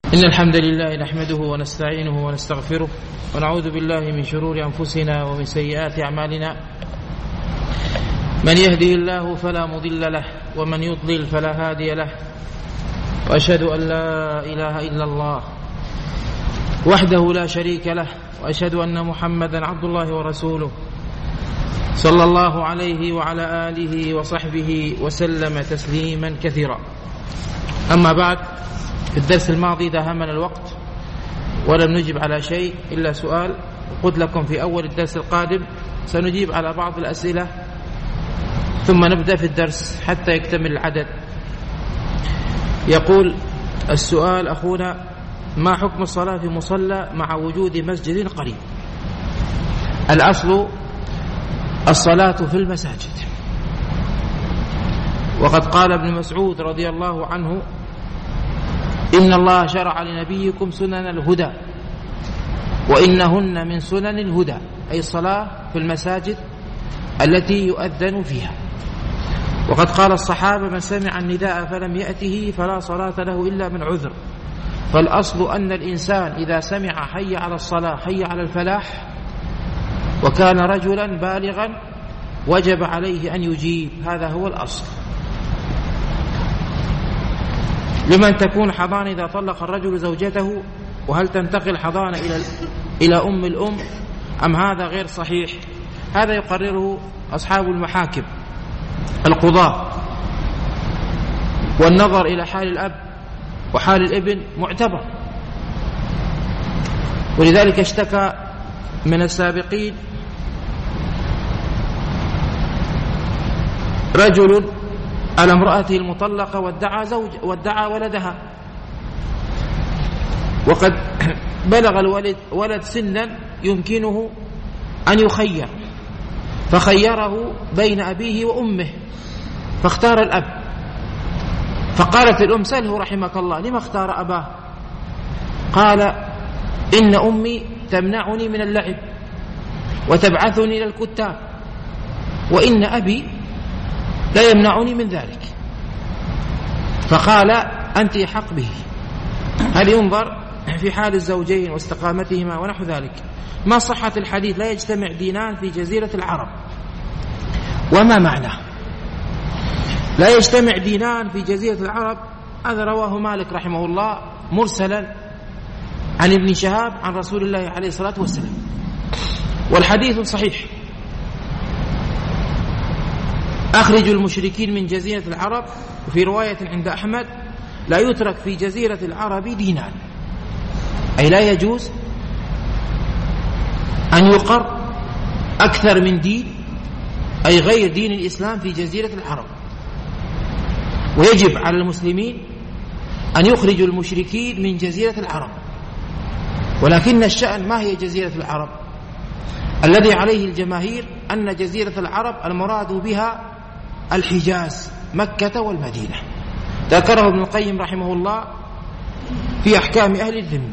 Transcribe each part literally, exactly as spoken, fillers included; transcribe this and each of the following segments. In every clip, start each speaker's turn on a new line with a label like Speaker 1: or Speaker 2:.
Speaker 1: إن الحمد لله نحمده ونستعينه ونستغفره ونعوذ بالله من شرور أنفسنا ومن سيئات أعمالنا. من يهده الله فلا مضل له ومن يضلل فلا هادي له، وأشهد أن لا إله إلا الله وحده لا شريك له، وأشهد أن محمدا عبد الله ورسوله صلى الله عليه وعلى آله وصحبه وسلم تسليما كثيرا. أما بعد، في الدرس الماضي داهمنا الوقت ولم نجب على شيء إلا سؤال. قلت لكم في أول الدرس القادم سنجيب على بعض الأسئلة ثم نبدأ في الدرس حتى يكتمل العدد. يقول السؤال أخونا: ما حكم الصلاة في مصلى مع وجود مسجد قريب؟ الأصل الصلاة في المساجد، وقد قال ابن مسعود رضي الله عنه: إن الله شرع لنبيكم سنن الهدى وإنهن من سنن الهدى، أي الصلاة في المساجد التي يؤذن فيها. وقد قال الصحابة: من سمع النداء فلم يأته فلا صلاة له إلا من عذر. فالأصل أن الإنسان إذا سمع حي على الصلاة حي على الفلاح وكان رجلا بالغا وجب عليه أن يجيب، هذا هو الأصل. لمن تكون حضانة إذا طلق الرجل زوجته؟ وهل تنتقل حضانة إلى إلى أم الأم أم هذا غير صحيح؟ هذا يقرره أصحاب المحاكم القضاة، والنظر إلى حال الأب وحال الابن معتبر. ولذلك اشتكى من السابقين رجل على امرأته المطلقة وادعى زوج وادعى ولدها، وقد بلغ الولد ولد سنا يمكنه أن يخير، فخيره بين أبيه وأمه فاختار الأب. فقالت الأم: سله رحمك الله لما اختار أباه؟ قال: إن أمي تمنعني من اللعب وتبعثني إلى الكتاب، وإن أبي لا يمنعني من ذلك. فقال: أنت حق به. هل ينظر في حال الزوجين واستقامتهما ونحو ذلك؟ ما صحة الحديث لا يجتمع دينان في جزيرة العرب؟ وما معناه لا يجتمع دينان في جزيرة العرب؟ هذا رواه مالك رحمه الله مرسلا عن ابن شهاب عن رسول الله عليه الصلاة والسلام، والحديث صحيح. أخرجوا المشركين من جزيرة العرب. وفي رواية عند أحمد: لا يترك في جزيرة العرب دينان، أي لا يجوز أن يقر أكثر من دين، أي غير دين الإسلام في جزيرة العرب. ويجب على المسلمين أن يخرجوا المشركين من جزيرة العرب. ولكن الشأن ما هي جزيرة العرب؟ الذي عليه الجماهير أن جزيرة العرب المراد بها الحجاز، مكة والمدينة. ذكره ابن القيم رحمه الله في أحكام أهل الذمة.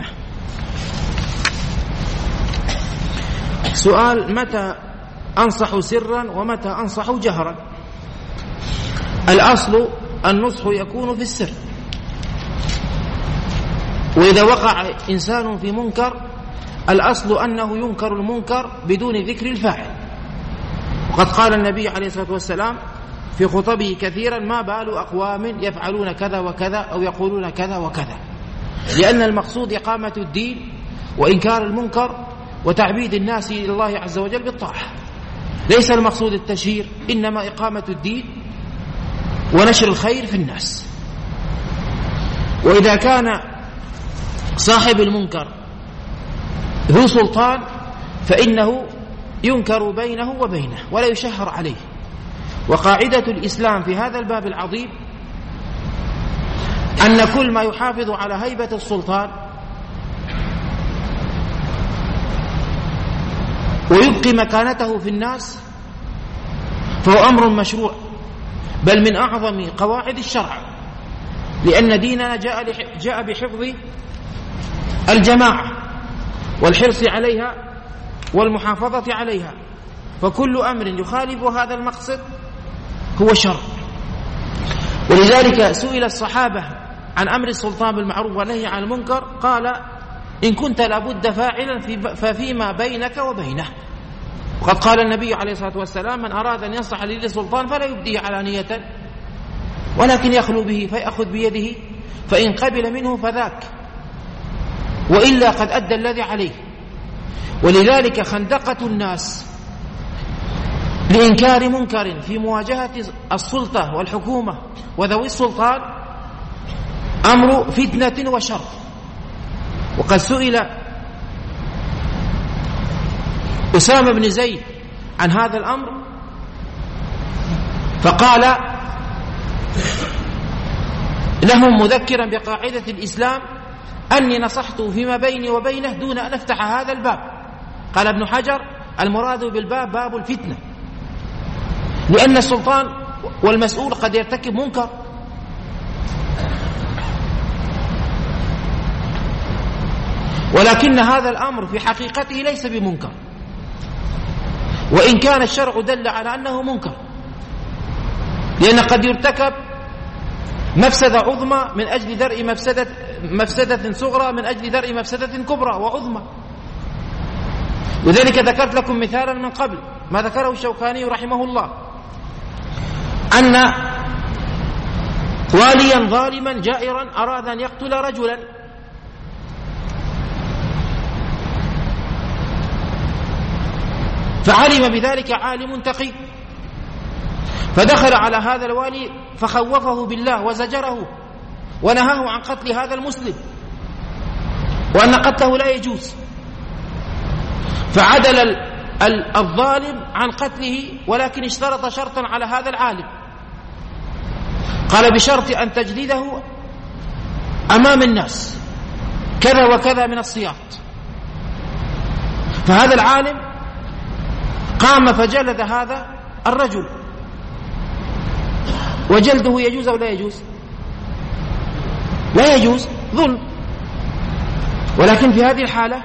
Speaker 1: سؤال: متى أنصح سرا ومتى أنصح جهرا؟ الأصل النصح يكون في السر، وإذا وقع إنسان في منكر الأصل أنه ينكر المنكر بدون ذكر الفاعل. وقد قال النبي عليه الصلاة والسلام في خطبه كثيرا: ما بال أقوام يفعلون كذا وكذا أو يقولون كذا وكذا، لأن المقصود إقامة الدين وإنكار المنكر وتعبيد الناس إلى الله عز وجل بالطاعة، ليس المقصود التشهير، إنما إقامة الدين ونشر الخير في الناس. وإذا كان صاحب المنكر ذو سلطان فإنه ينكر بينه وبينه ولا يشهر عليه. وقاعدة الإسلام في هذا الباب العظيم أن كل ما يحافظ على هيبة السلطان ويبقي مكانته في الناس فهو أمر مشروع، بل من أعظم قواعد الشرع، لأن ديننا جاء جاء بحفظ الجماعة والحرص عليها والمحافظة عليها، فكل أمر يخالف هذا المقصد هو شر. ولذلك سئل الصحابة عن أمر السلطان بالمعروف والنهي عن المنكر قال إن كنت لابد فاعلا ففيما بينك وبينه. وقد قال النبي عليه الصلاة والسلام من أراد أن ينصح لذي سلطان فلا يبديه علانية ولكن يخلو به فيأخذ بيده فإن قبل منه فذاك وإلا قد أدى الذي عليه. ولذلك خندقة الناس لإنكار منكر في مواجهة السلطة والحكومة وذوي السلطان أمر فتنة وشر. وقد سئل أسامة بن زيد عن هذا الأمر فقال لهم مذكرا بقاعدة الإسلام أني نصحته فيما بيني وبينه دون أن أفتح هذا الباب. قال ابن حجر المراد بالباب باب الفتنة، لأن السلطان والمسؤول قد يرتكب منكر ولكن هذا الأمر في حقيقته ليس بمنكر، وإن كان الشرع دل على أنه منكر، لأن قد يرتكب مفسدة عظمى من أجل درء مفسدة, مفسدة صغرى من أجل درء مفسدة كبرى وعظمى. وذلك ذكرت لكم مثالا من قبل ما ذكره الشوكاني رحمه الله أن واليا ظالما جائرا أراد أن يقتل رجلا فعلم بذلك عالم تقي فدخل على هذا الوالي فخوفه بالله وزجره ونهاه عن قتل هذا المسلم وأن قتله لا يجوز، فعدل الظالم عن قتله ولكن اشترط شرطا على هذا العالم قال بشرط أن تجلده أمام الناس كذا وكذا من الصياط. فهذا العالم قام فجلد هذا الرجل، وجلده يجوز أو لا يجوز؟ لا يجوز، ظلم. ولكن في هذه الحالة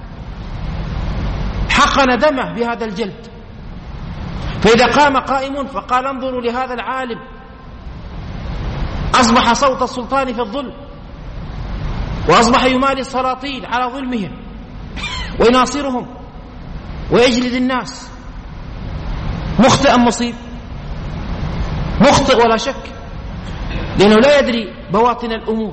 Speaker 1: حقن دمه بهذا الجلد. فإذا قام قائم فقال انظروا لهذا العالم أصبح صوت السلطان في الظلم وأصبح يمالي السلاطين على ظلمهم ويناصرهم ويجلد الناس، مخطئ أم مصيب؟ مخطئ ولا شك، لأنه لا يدري بواطن الأمور.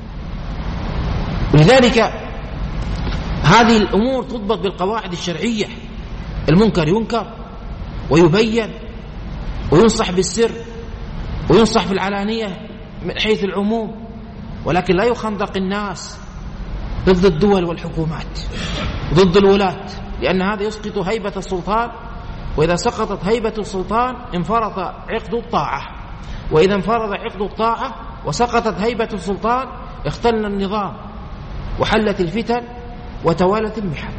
Speaker 1: ولذلك هذه الأمور تضبط بالقواعد الشرعية. المنكر ينكر ويبين وينصح بالسر وينصح في العلانية من حيث العموم، ولكن لا يخندق الناس ضد الدول والحكومات ضد الولاة، لأن هذا يسقط هيبة السلطان، وإذا سقطت هيبة السلطان انفرط عقد الطاعة، وإذا انفرط عقد الطاعة وسقطت هيبة السلطان اختل النظام وحلت الفتن وتوالت المحن.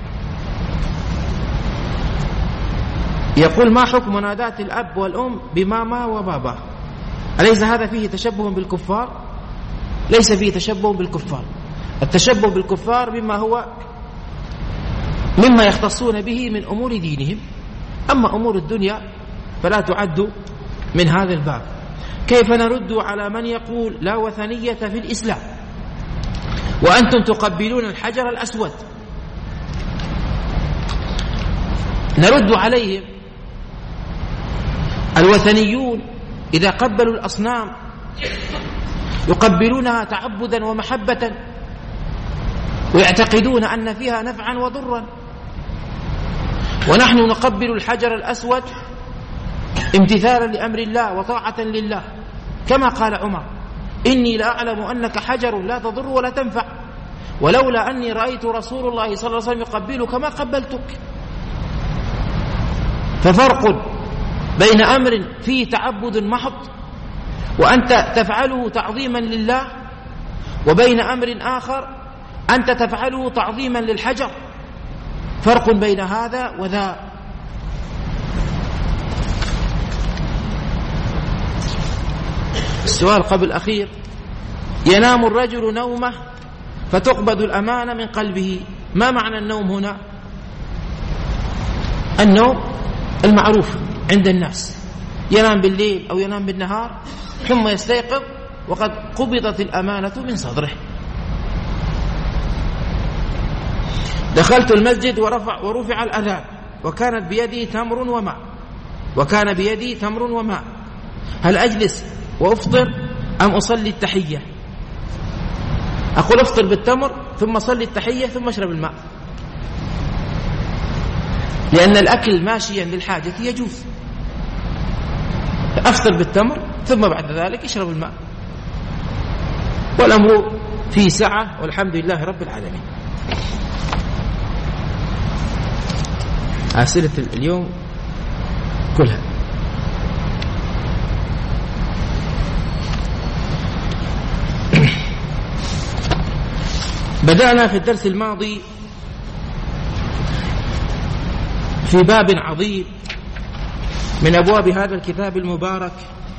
Speaker 1: يقول ما حكم منادات الأب والأم بماما وبابا؟ أليس هذا فيه تشبه بالكفار؟ ليس فيه تشبه بالكفار. التشبه بالكفار مما هو مما يختصون به من أمور دينهم، أما أمور الدنيا فلا تعد من هذا الباب. كيف نرد على من يقول لا وثنية في الإسلام وأنتم تقبلون الحجر الأسود؟ نرد عليهم الوثنيون إذا قبلوا الأصنام يقبلونها تعبدا ومحبة ويعتقدون أن فيها نفعا وضرا، ونحن نقبل الحجر الأسود امتثالا لأمر الله وطاعة لله، كما قال عمر إني لا أعلم أنك حجر لا تضر ولا تنفع، ولولا أني رأيت رسول الله صلى الله عليه وسلم يقبلك ما قبلتك. ففرق بين أمر فيه تعبد محض وأنت تفعله تعظيما لله، وبين أمر آخر أنت تفعله تعظيما للحجر، فرق بين هذا وذا. السؤال قبل الأخير: ينام الرجل نومه فتقبض الأمانة من قلبه، ما معنى النوم هنا؟ النوم المعروف عند الناس، ينام بالليل أو ينام بالنهار ثم يستيقظ وقد قبضت الأمانة من صدره. دخلت المسجد ورفع, ورفع الأذان وكانت بيدي تمر وماء وكان بيدي تمر وماء هل أجلس وأفطر أم أصلي التحية؟ أقول أفطر بالتمر ثم أصلي التحية ثم أشرب الماء، لأن الأكل ماشيا للحاجة يجوز. أفطر بالتمر ثم بعد ذلك أشرب الماء، والأمر في سعة والحمد لله رب العالمين. أسئلة اليوم كلها بدأنا في الدرس الماضي في باب عظيم من أبواب هذا الكتاب المبارك،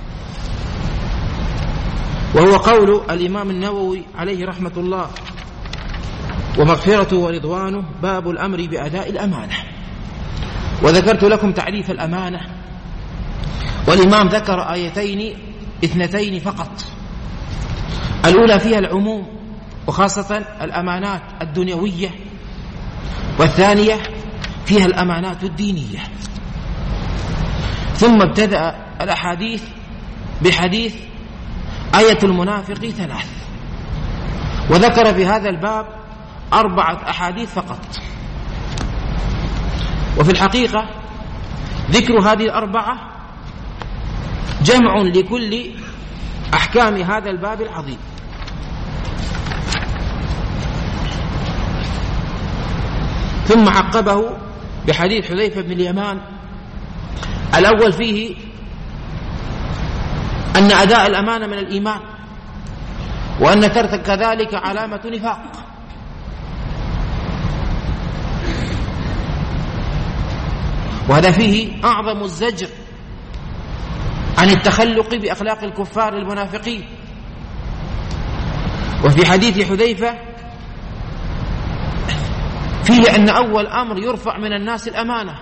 Speaker 1: وهو قول الإمام النووي عليه رحمة الله ومغفرته ورضوانه: باب الأمر بأداء الأمانة. وذكرت لكم تعريف الأمانة، والإمام ذكر آيتين اثنتين فقط، الأولى فيها العموم وخاصة الأمانات الدنيوية، والثانية فيها الأمانات الدينية. ثم ابتدأ الأحاديث بحديث آية المنافق ثلاث، وذكر في هذا الباب أربعة أحاديث فقط. وفي الحقيقة ذكر هذه الأربعة جمع لكل أحكام هذا الباب العظيم. ثم عقبه بحديث حذيفة بن اليمان، الأول فيه أن أداء الأمانة من الإيمان، وأن ترك ذلك علامة نفاق. وهذا فيه أعظم الزجر عن التخلق بأخلاق الكفار المنافقين. وفي حديث حذيفة فيه أن أول أمر يرفع من الناس الأمانة،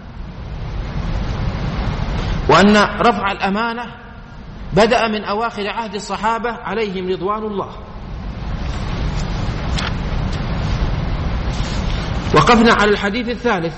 Speaker 1: وأن رفع الأمانة بدأ من أواخر عهد الصحابة عليهم رضوان الله. وقفنا على الحديث الثالث،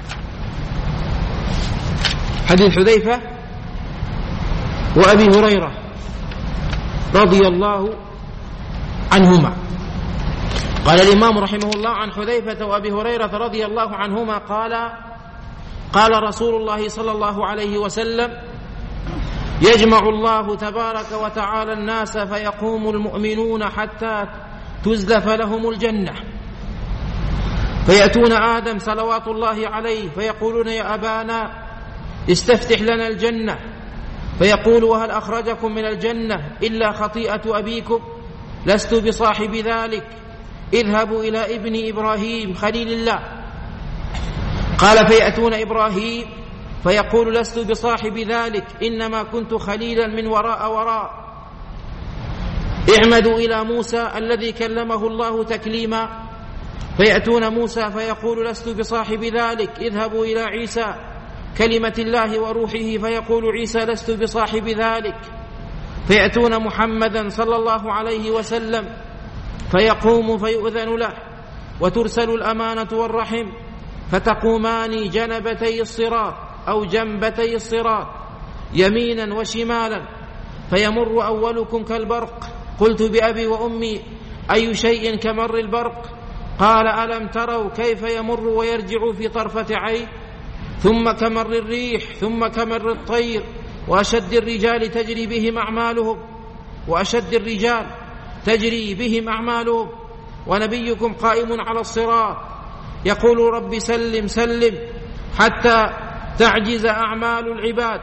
Speaker 1: حديث حذيفة وأبي هريرة رضي الله عنهما. قال الإمام رحمه الله: عن حذيفة وأبي هريرة رضي الله عنهما قال: قال رسول الله صلى الله عليه وسلم: يجمع الله تبارك وتعالى الناس فيقوم المؤمنون حتى تزلف لهم الجنة، فيأتون آدم صلوات الله عليه فيقولون: يا أبانا استفتح لنا الجنة، فيقول: وهل أخرجكم من الجنة إلا خطيئة أبيكم؟ لست بصاحب ذلك، اذهبوا إلى ابن إبراهيم خليل الله. قال: فيأتون إبراهيم فيقول: لست بصاحب ذلك، إنما كنت خليلا من وراء وراء. اعمدوا إلى موسى الذي كلمه الله تكليما، فيأتون موسى فيقول: لست بصاحب ذلك، اذهبوا إلى عيسى كلمة الله وروحه، فيقول عيسى: لست بصاحب ذلك. فيأتون محمدا صلى الله عليه وسلم فيقوم فيؤذن له، وترسل الأمانة والرحم، فتقومان جنبتي الصراط أو جنبتي الصراط يمينا وشمالا، فيمر أولكم كالبرق. قلت: بأبي وأمي أي شيء كمر البرق؟ قال: ألم تروا كيف يمر ويرجع في طرفة عين؟ ثم كمر الريح، ثم كمر الطير، وأشد الرجال تجري بهم أعمالهم وأشد الرجال تجري بهم أعمالهم ونبيكم قائم على الصراط يقول: رب سلم سلم، حتى تعجز أعمال العباد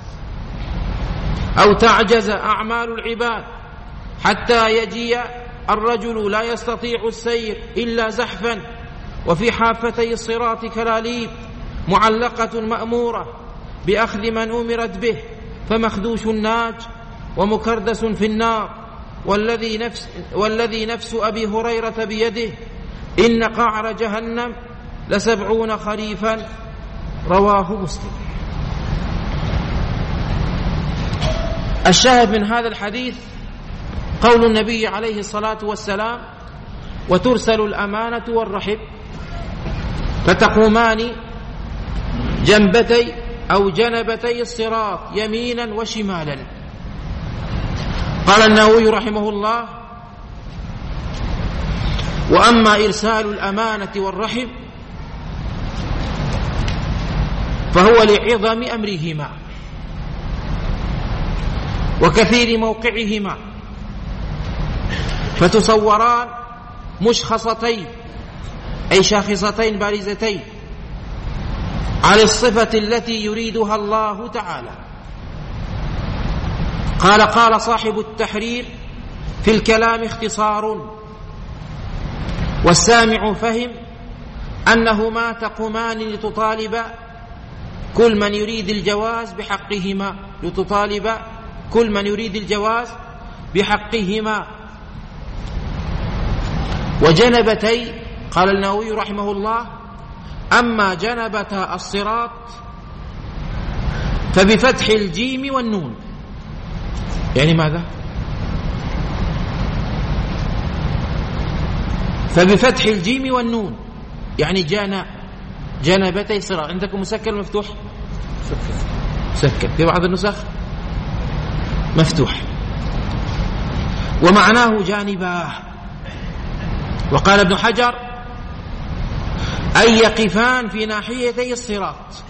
Speaker 1: أو تعجز أعمال العباد، حتى يجي الرجل لا يستطيع السير إلا زحفا، وفي حافتي الصراط كلاليب معلقة مأمورة بأخذ من أمرت به، فمخدوش الناج ومكردس في النار. والذي نفس, والذي نفس أبي هريرة بيده إن قعر جهنم لسبعون خريفا، رواه مسلم. الشاهد من هذا الحديث قول النبي عليه الصلاة والسلام: وترسل الأمانة والرحم فتقومان جنبتي أو جنبتي الصراط يمينا وشمالا. قال النووي رحمه الله: وأما إرسال الأمانة والرحم فهو لعظم أمرهما وكثير موقعهما، فتصوران مشخصتين أي شاخصتين بارزتين على الصفة التي يريدها الله تعالى. قال قال صاحب التحرير: في الكلام اختصار، والسامع فهم أنهما تقومان لتطالب كل من يريد الجواز بحقهما لتطالب كل من يريد الجواز بحقهما. وجنبتي، قال النووي رحمه الله: أما جنبتا الصراط فبفتح الجيم والنون. يعني ماذا؟ فبفتح الجيم والنون، يعني جانا جنبتي صراط. عندكم مسكر مفتوح؟ مسكر. في بعض النسخ مفتوح. ومعناه جانباه. وقال ابن حجر: أي يقفان في ناحيتي الصراط،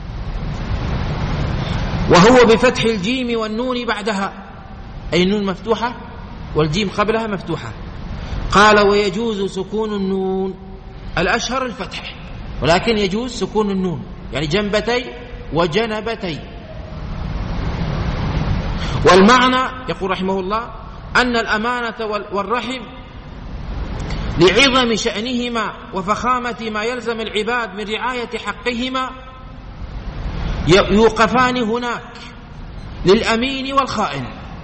Speaker 1: وهو بفتح الجيم والنون بعدها، أي النون مفتوحة والجيم قبلها مفتوحة. قال: ويجوز سكون النون، الأشهر الفتح، ولكن يجوز سكون النون، يعني جنبتي وجنبتي. والمعنى يقول رحمه الله أن الأمانة والرحم لعظم شأنهما وفخامة ما يلزم العباد من رعاية حقهما يوقفان هناك للأمين والخائن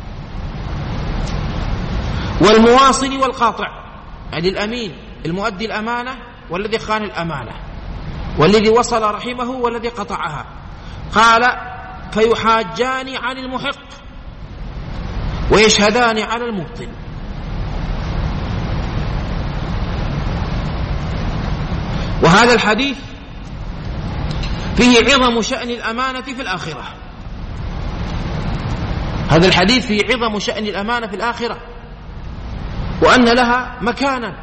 Speaker 1: والمواصل والقاطع، يعني الأمين المؤدي الأمانة والذي خان الأمانة، والذي وصل رحمه والذي قطعها. قال: فيحاجان عن المحق ويشهدان على المبطل. وهذا الحديث فيه عظم شأن الأمانة في الآخرة. هذا الحديث فيه عظم شأن الأمانة في الآخرة، وأن لها مكانا.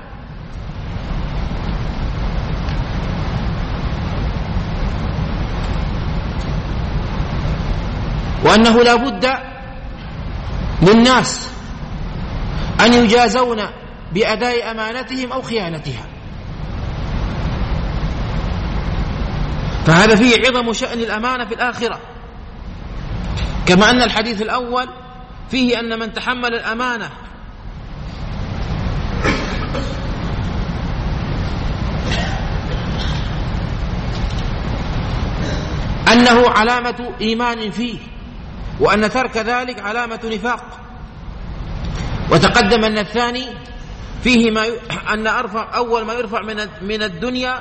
Speaker 1: وأنه لا بد للناس أن يجازون بأداء أمانتهم أو خيانتها. فهذا فيه عظم شأن الأمانة في الآخرة، كما أن الحديث الأول فيه أن من تحمل الأمانة أنه علامة إيمان فيه، وأن ترك ذلك علامة نفاق. وتقدم أن الثاني فيه ما ي... أن أرفع أول ما يرفع من من الدنيا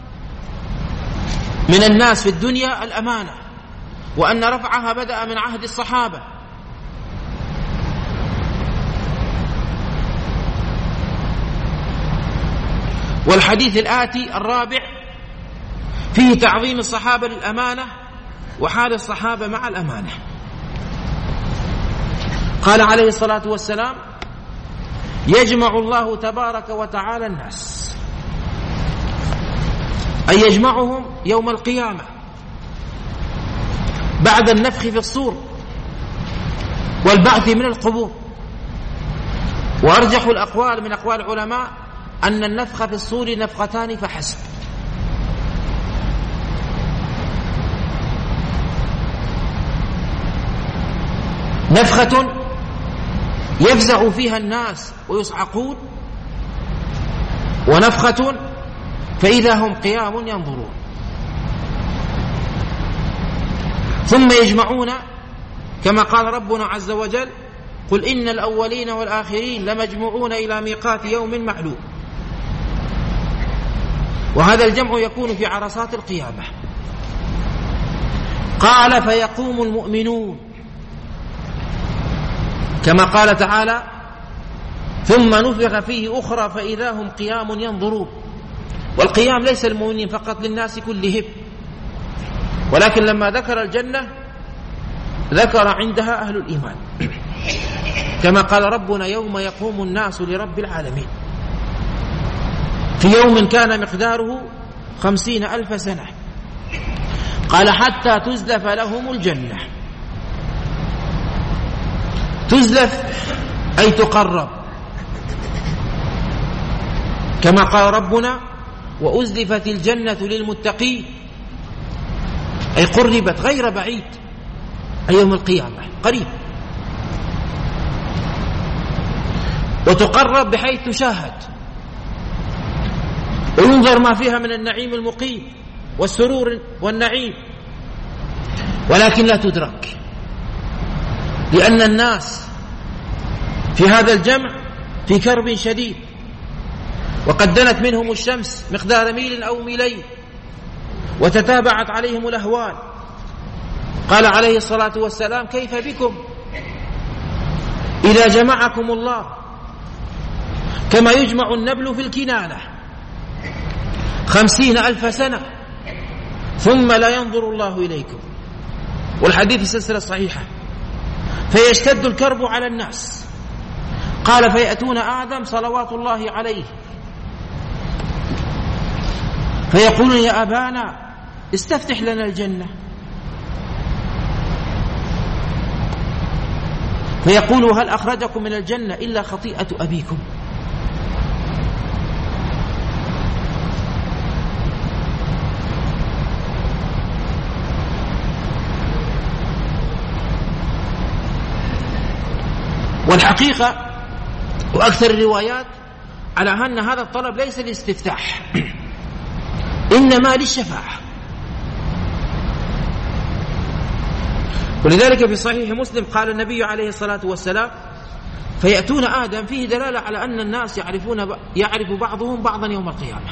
Speaker 1: من الناس في الدنيا الأمانة، وأن رفعها بدأ من عهد الصحابة. والحديث الآتي الرابع فيه تعظيم الصحابة للأمانة وحال الصحابة مع الأمانة. قال عليه الصلاة والسلام: يجمع الله تبارك وتعالى الناس، أي يجمعهم يوم القيامة بعد النفخ في الصور والبعث من القبور. وأرجح الأقوال من أقوال العلماء أن النفخ في الصور نفختان فحسب. نفخة يفزع فيها الناس ويصعقون، ونفخة فإذا هم قيام ينظرون. ثم يجمعون كما قال ربنا عز وجل: قل إن الأولين والآخرين لمجموعون إلى ميقات يوم معلوم. وهذا الجمع يكون في عرصات القيامة. قال: فيقوم المؤمنون كما قال تعالى: ثم نفخ فيه أخرى فإذا هم قيام ينظرون. والقيام ليس المؤمنين فقط، للناس كلهم، ولكن لما ذكر الجنة ذكر عندها أهل الإيمان، كما قال ربنا يوم يقوم الناس لرب العالمين في يوم كان مقداره خمسين ألف سنة، قال حتى تزلف لهم الجنة. تزلف أي تقرب، كما قال ربنا وأزلفت الجنة للمتقين، أي قربت غير بعيد، أي يوم القيامة قريب، وتقرب بحيث تشاهد وينظر ما فيها من النعيم المقيم والسرور والنعيم، ولكن لا تدرك، لأن الناس في هذا الجمع في كرب شديد، وقد دنت منهم الشمس مقدار ميل أو ميلين، وتتابعت عليهم الأهوال. قال عليه الصلاة والسلام كيف بكم إذا جمعكم الله كما يجمع النبل في الكنانة خمسين ألف سنة ثم لا ينظر الله إليكم. والحديث السلسلة صحيحة. فيشتد الكرب على الناس. قال فيأتون آدم صلوات الله عليه فيقولون يا أبانا استفتح لنا الجنة، فيقول هل أخرجكم من الجنة إلا خطيئة أبيكم؟ والحقيقة وأكثر الروايات على أن هذا الطلب ليس للاستفتاح، إنما للشفاعة. ولذلك في صحيح مسلم قال النبي عليه الصلاة والسلام فيأتون آدم، فيه دلالة على أن الناس يعرفون يعرف بعضهم بعضا يوم القيامة.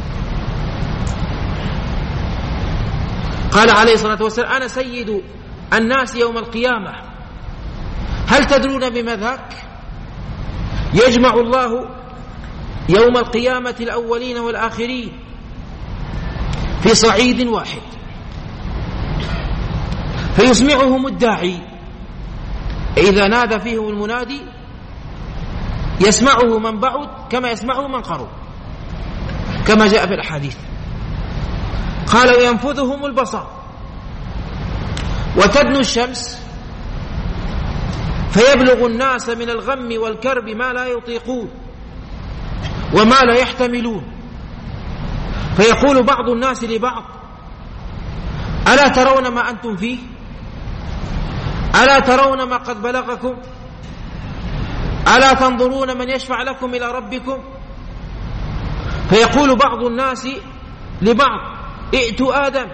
Speaker 1: قال عليه الصلاة والسلام أنا سيد الناس يوم القيامة، هل تدرون بما ذاك؟ يجمع الله يوم القيامة الأولين والآخرين في صعيد واحد، فيسمعهم الداعي إذا نادى فيهم المنادي يسمعه من بعد كما يسمعه من قرب، كما جاء في الأحاديث. قال وينفذهم البصر وتدنو الشمس فيبلغ الناس من الغم والكرب ما لا يطيقون وما لا يحتملون، فيقول بعض الناس لبعض ألا ترون ما أنتم فيه؟ ألا ترون ما قد بلغكم؟ ألا تنظرون من يشفع لكم إلى ربكم؟ فيقول بعض الناس لبعض ائتوا آدم،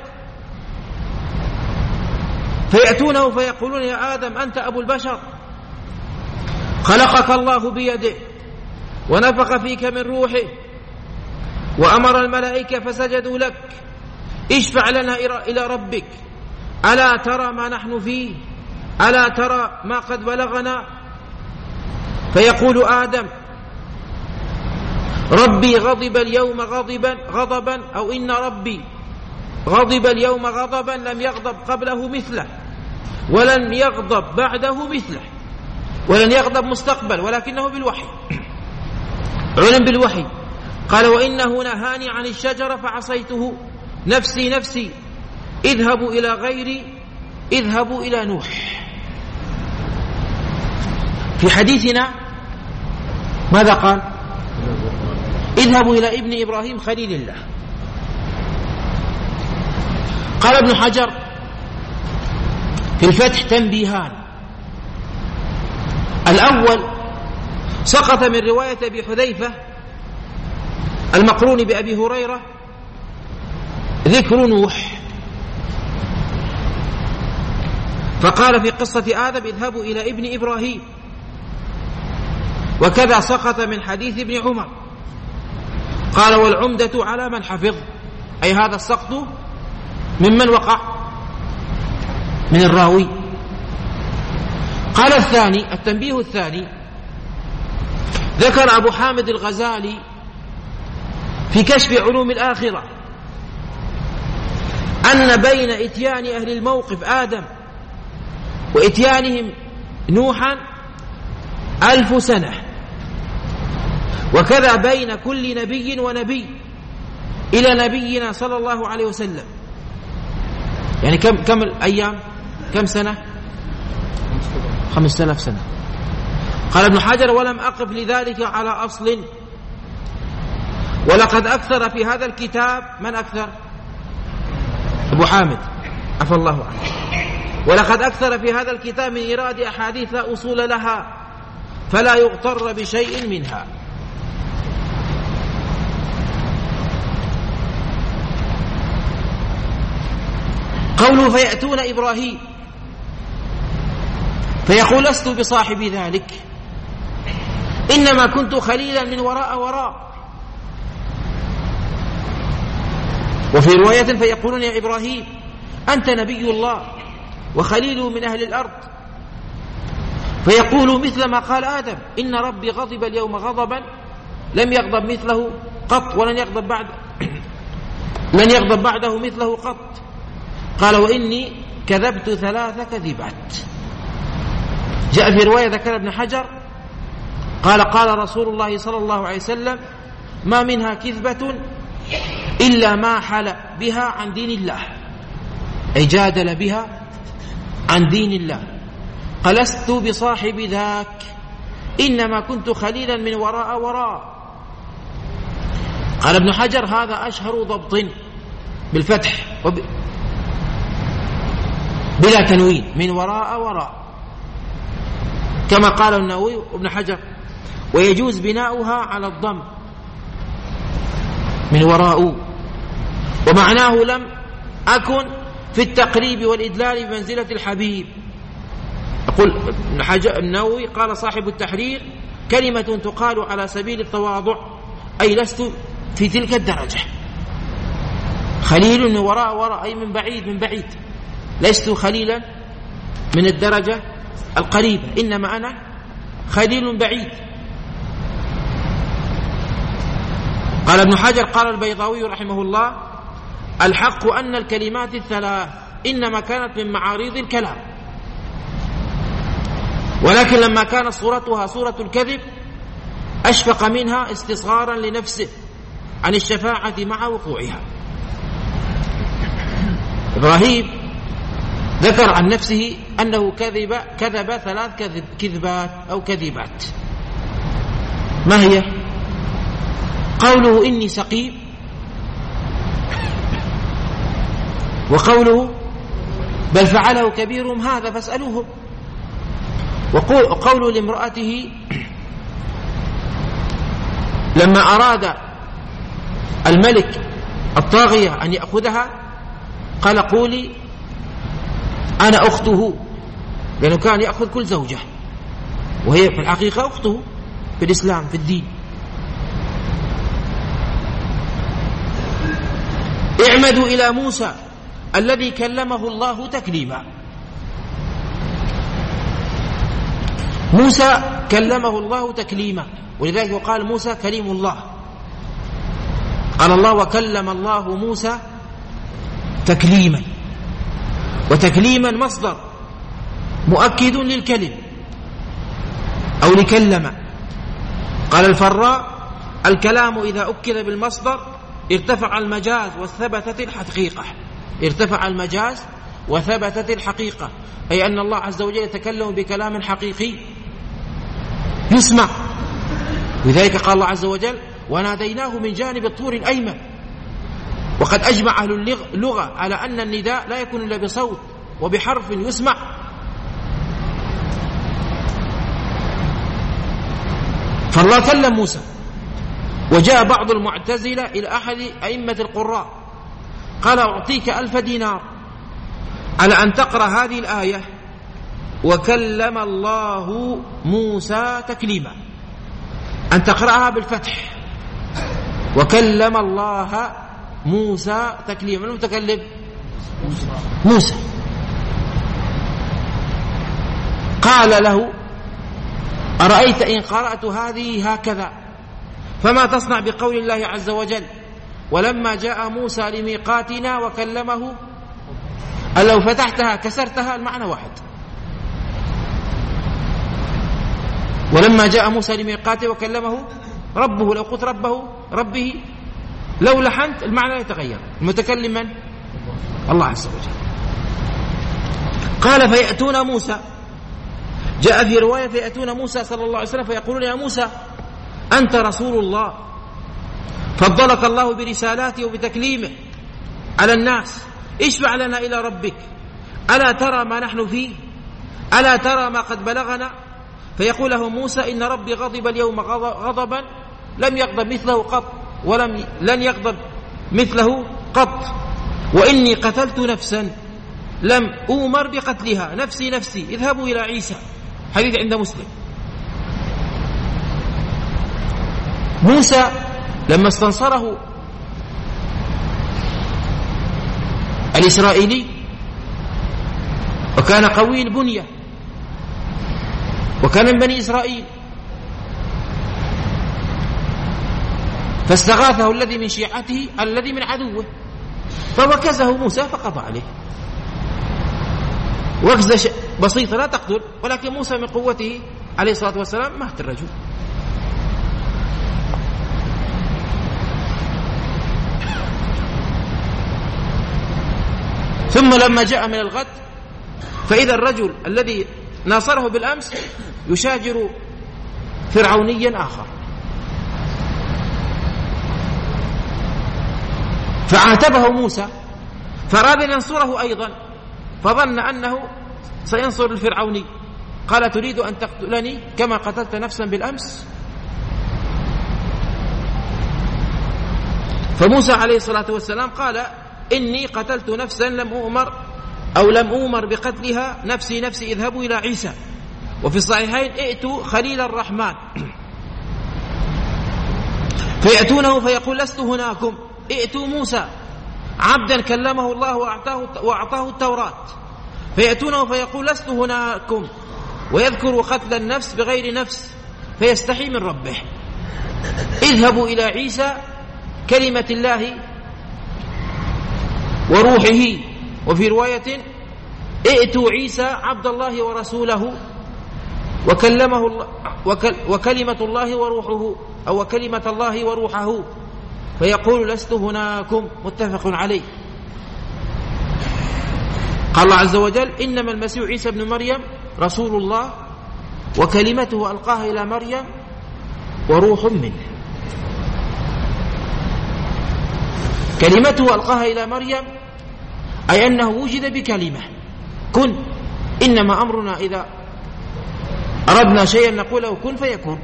Speaker 1: فيأتونه فيقولون يا آدم أنت أبو البشر، خلقك الله بيده ونفخ فيك من روحه وأمر الملائكة فسجدوا لك، اشفع لنا إلى ربك، ألا ترى ما نحن فيه؟ ألا ترى ما قد بلغنا؟ فيقول آدم ربي غضب اليوم غضبا غضبا أو إن ربي غضب اليوم غضبا لم يغضب قبله مثله ولن يغضب بعده مثله، ولن يغضب مستقبل ولكنه بالوحي، علم بالوحي. قال وإنه نهاني عن الشجرة فعصيته، نفسي نفسي اذهبوا إلى غيري، اذهبوا إلى نوح. في حديثنا ماذا قال؟ اذهبوا إلى ابن إبراهيم خليل الله. قال ابن حجر في الفتح تنبيهان: الأول سقط من رواية أبي حذيفة المقرون بأبي هريرة ذكر نوح، فقال في قصة آدم اذهبوا إلى ابن إبراهيم، وكذا سقط من حديث ابن عمر. قال والعمدة على من حفظ، أي هذا السقط ممن وقع من الراوي. قال الثاني التنبيه الثاني ذكر أبو حامد الغزالي في كشف علوم الآخرة أن بين إتيان أهل الموقف آدم وإتيانهم نوحا ألف سنة، وكذا بين كل نبي ونبي إلى نبينا صلى الله عليه وسلم، يعني كم كم الأيام، كم سنة؟ خمسة آلاف سنة. قال ابن حجر: ولم أقف لذلك على أصل، ولقد أكثر في هذا الكتاب. من أكثر؟ أبو حامد عفى الله عنه. ولقد أكثر في هذا الكتاب من إيراد أحاديث لا أصول لها، فلا يغتر بشيء منها. قوله: فيأتون إبراهيم فيقول: لست بصاحب ذلك، إنما كنت خليلا من وراء وراء. وفي رواية: فيقولون: يا إبراهيم أنت نبي الله وخليله من أهل الأرض، فيقول مثل ما قال آدم: إن ربي غضب اليوم غضبا لم يغضب مثله قط ولن يغضب بعد لن يغضب بعده مثله قط. قال: وإني كذبت ثلاث كذبات. جاء في رواية ذكر ابن حجر قال: قال رسول الله صلى الله عليه وسلم: ما منها كذبة إلا ما حل بها عن دين الله، أي جادل بها عن دين الله. قال: لست بصاحب ذاك، إنما كنت خليلا من وراء وراء. قال ابن حجر: هذا أشهر ضبط بالفتح وب... بلا تنوين، من وراء وراء، كما قال النووي وابن حجر. ويجوز بناؤها على الضم، من وراء، ومعناه لم أكن في التقريب والإدلال بمنزلة الحبيب. يقول ابن حجر النووي قال صاحب التحرير: كلمة تقال على سبيل التواضع، أي لست في تلك الدرجة. خليل من وراء وراء، أي من بعيد من بعيد، لست خليلا من الدرجة القريبة، إنما أنا خليل بعيد. قال ابن حجر: قال البيضاوي رحمه الله: الحق أن الكلمات الثلاث إنما كانت من معارض الكلام، ولكن لما كانت صورتها صورة الكذب أشفق منها استصغارا لنفسه عن الشفاعة مع وقوعها. إبراهيم ذكر عن نفسه أنه كذب كذب ثلاث كذب كذبات أو كذبات. ما هي؟ قوله: إني سقيم، وقوله: بل فعله كبيرهم هذا فاسألوهم، وقوله لامرأته لما أراد الملك الطاغية أن يأخذها قال: قولي أنا أخته، لأنه كان يأخذ كل زوجة، وهي في الحقيقة أخته في الإسلام في الدين. اعمدوا إلى موسى الذي كلمه الله تكليما. موسى كلمه الله تكليما، ولذلك قال موسى كليم الله. قال الله: وكلم الله موسى تكليما، وتكليما مصدر مؤكد للكلم أو لكلم. قال الفراء: الكلام إذا أكد بالمصدر ارتفع المجاز وثبتت الحقيقة. ارتفع المجاز وثبتت الحقيقة، أي أن الله عز وجل يتكلم بكلام حقيقي يسمع. لذلك قال الله عز وجل: وناديناه من جانب الطور الأيمن. وقد أجمع أهل اللغة على أن النداء لا يكون إلا بصوت وبحرف يسمع. فالله كلم موسى. وجاء بعض المعتزلة إلى أحد أئمة القراء قال: أعطيك ألف دينار على أن تقرأ هذه الآية: وكلم الله موسى تكليما، أن تقرأها بالفتح: وكلم الله موسى تكليما. من المتكلم؟ موسى. قال له أرأيت إن قرأت هذه هكذا فما تصنع بقول الله عز وجل ولما جاء موسى لميقاتنا وكلمه. لو فتحتها كسرتها المعنى واحد. ولما جاء موسى لميقاته وكلمه ربه، لو قلت ربه ربه لو لحنت المعنى لا يتغير. المتكلم من؟ الله عز وجل. قال فيأتون موسى، جاء في رواية فيأتون موسى صلى الله عليه وسلم فيقولون يا موسى أنت رسول الله فضلك الله برسالاته وبتكليمه على الناس، اشفع لنا إلى ربك، ألا ترى ما نحن فيه، ألا ترى ما قد بلغنا. فيقول له موسى إن ربي غضب اليوم غضبا لم يغضب مثله قط ولم لن يغضب مثله قط، وإني قتلت نفسا لم أؤمر بقتلها، نفسي نفسي اذهبوا إلى عيسى. حديث عند مسلم. موسى لما استنصره الإسرائيلي وكان قوي البنية وكان من بني إسرائيل، فاستغاثه الذي من شيعته الذي من عدوه فوكزه موسى فقضى عليه. وكزة بسيطة لا تقتل، ولكن موسى من قوته عليه الصلاة والسلام مات الرجل. ثم لما جاء من الغد فإذا الرجل الذي ناصره بالأمس يشاجر فرعونيا آخر، فعاتبه موسى فأراد أن ينصره أيضا، فظن أنه سينصر الفرعوني. قال تريد أن تقتلني كما قتلت نفسا بالأمس؟ فموسى عليه الصلاة والسلام قال إني قتلت نفسا لم أؤمر أو لم أؤمر بقتلها، نفسي نفسي اذهبوا إلى عيسى. وفي الصحيحين ائتوا خليل الرحمن فيأتونه فيقول لست هناكم، ائتوا موسى عبدا كلمه الله وأعطاه, وأعطاه التوراة، فيأتونه فيقول لست هناكم، ويذكر قتل النفس بغير نفس فيستحي من ربه. اذهبوا إلى عيسى كلمة الله وروحه. وفي رواية ائتوا عيسى عبد الله ورسوله وكلمه الله وكلمة الله وروحه أو كلمة الله وروحه، فيقول لست هناكم، متفق عليه. قال الله عز وجل إنما المسيح عيسى ابن مريم رسول الله وكلمته ألقاها إلى مريم وروح منه. كلمته ألقاها إلى مريم أي أنه وجد بكلمة كن، إنما أمرنا إذا أردنا شيئا نقوله كن فيكون.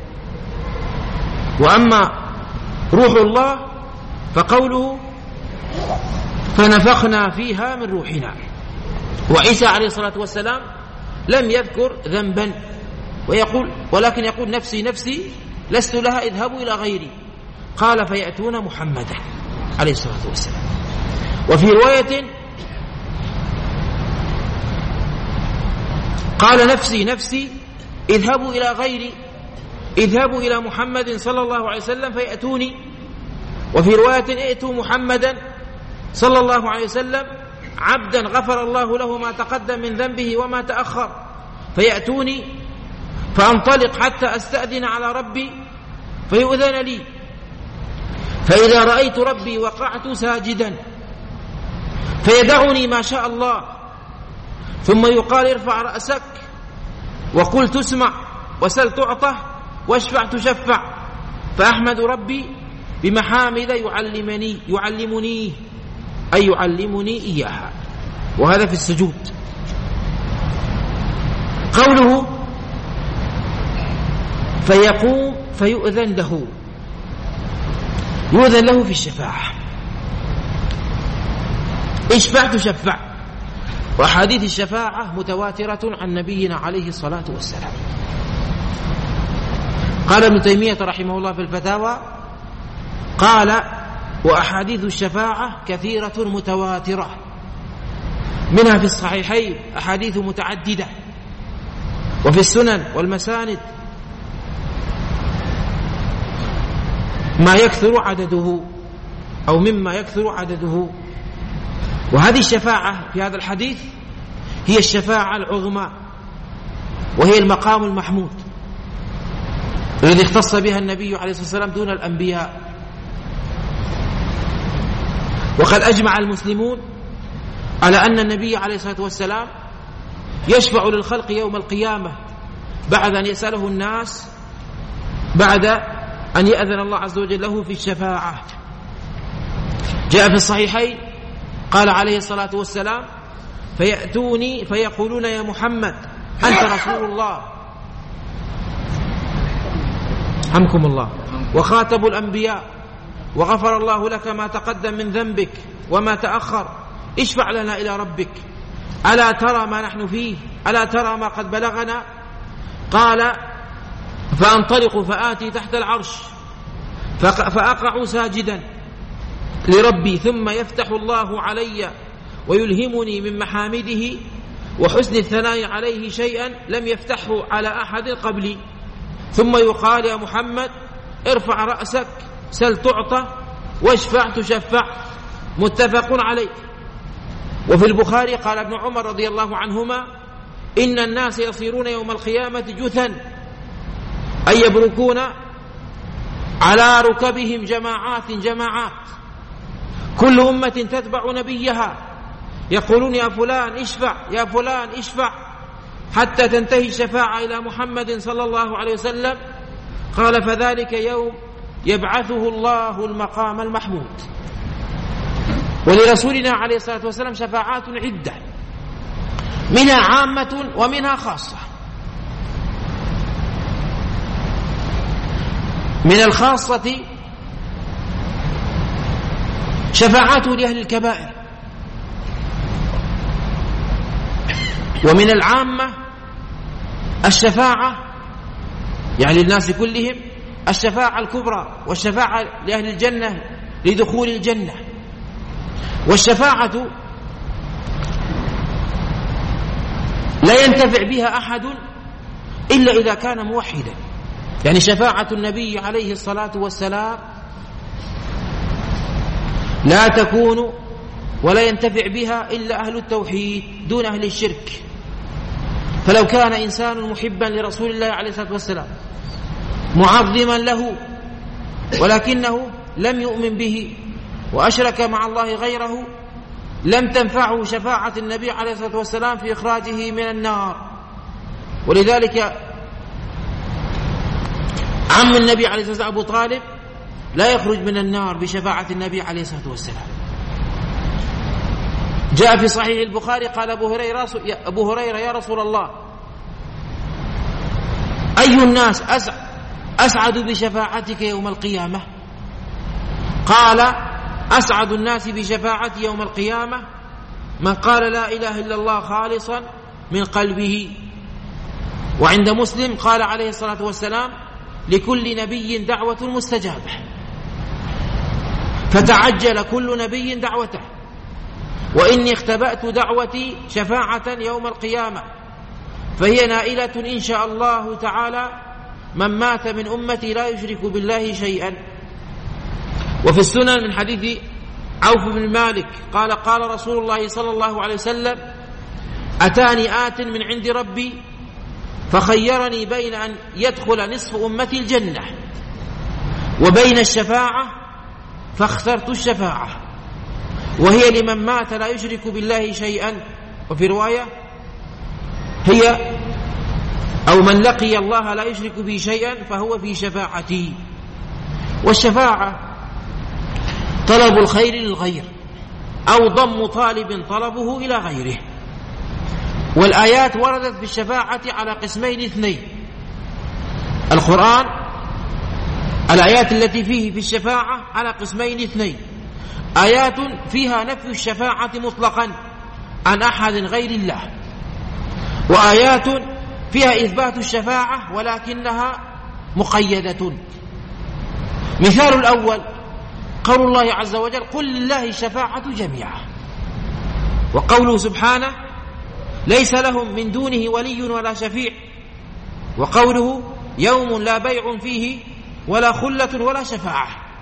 Speaker 1: وأما روح الله فقوله فنفخنا فيها من روحنا. وعيسى عليه الصلاة والسلام لم يذكر ذنبا ويقول ولكن يقول نفسي نفسي لست لها اذهبوا إلى غيري. قال فيأتون محمدا عليه الصلاة والسلام. وفي رواية قال نفسي نفسي اذهبوا إلى غيري، اذهبوا إلى محمد صلى الله عليه وسلم فيأتوني. وفي رواية ائتوا محمدا صلى الله عليه وسلم عبدا غفر الله له ما تقدم من ذنبه وما تأخر فيأتوني فأنطلق حتى أستأذن على ربي فيؤذن لي، فإذا رأيت ربي وقعت ساجدا فيدعني ما شاء الله، ثم يقال ارفع رأسك وقل تسمع وسل تعطى واشفع تشفع، فأحمد ربي بمحامد يعلمني يعلمني أي يعلمني إياها. وهذا في السجود. قوله فيقوم فيؤذن له، يؤذن له في الشفاعة، اشفع تشفع. وأحاديث الشفاعة متواترة عن نبينا عليه الصلاة والسلام. قال ابن تيمية رحمه الله في الفتاوى قال وأحاديث الشفاعة كثيرة متواترة، منها في الصحيحين أحاديث متعددة، وفي السنن والمساند ما يكثر عدده أو مما يكثر عدده. وهذه الشفاعة في هذا الحديث هي الشفاعة العظمى، وهي المقام المحمود الذي اختص بها النبي عليه الصلاة والسلام دون الأنبياء. وقد أجمع المسلمون على أن النبي عليه الصلاة والسلام يشفع للخلق يوم القيامة بعد أن يسأله الناس، بعد أن يأذن الله عز وجل له في الشفاعة. جاء في الصحيحين قال عليه الصلاة والسلام: فيأتوني فيقولون يا محمد أنت رسول الله حمكم الله وخاتم الأنبياء وغفر الله لك ما تقدم من ذنبك وما تأخر، اشفع لنا إلى ربك، ألا ترى ما نحن فيه، ألا ترى ما قد بلغنا؟ قال: فأنطلق فآتي تحت العرش فأقع ساجدا لربي، ثم يفتح الله علي ويلهمني من محامده وحسن الثناء عليه شيئا لم يفتحه على أحد قبلي، ثم يقال: يا محمد ارفع رأسك سل تعطى واشفع تشفع. متفق عليه. وفي البخاري قال ابن عمر رضي الله عنهما: إن الناس يصيرون يوم القيامة جثا، أي يبركون على ركبهم جماعات جماعات، كل أمة تتبع نبيها، يقولون يا فلان اشفع يا فلان اشفع، حتى تنتهي الشفاعة إلى محمد صلى الله عليه وسلم. قال: فذلك يوم يبعثه الله المقام المحمود. ولرسولنا عليه الصلاة والسلام شفاعات عدة، منها عامة ومنها خاصة. من الخاصة شفاعاته لأهل الكبائر، ومن العامة الشفاعة يعني للناس كلهم، الشفاعة الكبرى والشفاعة لأهل الجنة لدخول الجنة. والشفاعة لا ينتفع بها أحد إلا إذا كان موحدا، يعني شفاعة النبي عليه الصلاة والسلام لا تكون ولا ينتفع بها إلا أهل التوحيد دون أهل الشرك. فلو كان إنسان محبا لرسول الله عليه الصلاة والسلام معظما له ولكنه لم يؤمن به وأشرك مع الله غيره، لم تنفعه شفاعة النبي عليه الصلاة والسلام في إخراجه من النار. ولذلك عم النبي عليه الصلاة والسلام أبو طالب لا يخرج من النار بشفاعة النبي عليه الصلاة والسلام. جاء في صحيح البخاري قال أبو هريرة أبو هريرة يا رسول الله أي الناس أسعد بشفاعتك يوم القيامة؟ قال: أسعد الناس بشفاعتي يوم القيامة من قال لا إله إلا الله خالصا من قلبه. وعند مسلم قال عليه الصلاة والسلام: لكل نبي دعوة مستجابة، فتعجل كل نبي دعوته، وإني اختبأت دعوتي شفاعة يوم القيامة، فهي نائلة إن شاء الله تعالى من مات من أمتي لا يشرك بالله شيئا. وفي السنن من حديث عوف بن مالك قال: قال رسول الله صلى الله عليه وسلم: أتاني آت من عند ربي فخيرني بين أن يدخل نصف أمتي الجنة وبين الشفاعة، فاخترت الشفاعة، وهي لمن مات لا يشرك بالله شيئا. وفي رواية: هي أو من لقي الله لا يشرك به شيئا فهو في شفاعتي. والشفاعة طلب الخير للغير أو ضم طالب طلبه إلى غيره. والآيات وردت بالشفاعة على قسمين اثنين. القرآن الآيات التي فيه في الشفاعة على قسمين اثنين: آيات فيها نفي الشفاعة مطلقا عن أحد غير الله، وآيات فيها إثبات الشفاعة ولكنها مقيدة. مثال الأول قول الله عز وجل: قل لله الشفاعة جميعا، وقوله سبحانه: ليس لهم من دونه ولي ولا شفيع، وقوله: يوم لا بيع فيه ولا خلة ولا شفاعة.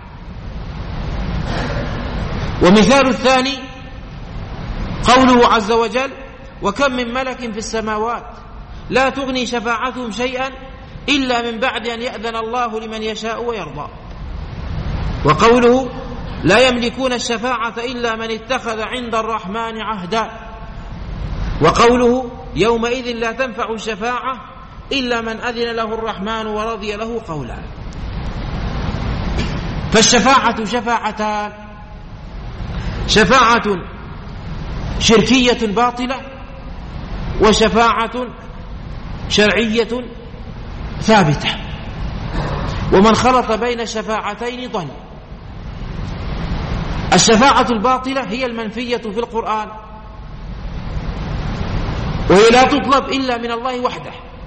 Speaker 1: ومثال الثاني قوله عز وجل: وكم من ملك في السماوات لا تغني شفاعتهم شيئا إلا من بعد أن يأذن الله لمن يشاء ويرضى. وقوله: لا يملكون الشفاعة إلا من اتخذ عند الرحمن عهدا. وقوله: يومئذ لا تنفع الشفاعة إلا من أذن له الرحمن ورضي له قولا. فالشفاعة شفاعتان: شفاعة شركية باطلة، وشفاعة شرعية ثابتة. ومن خلط بين الشفاعتين ضل. الشفاعة الباطلة هي المنفية في القرآن، وهي لا تطلب إلا من الله وحده،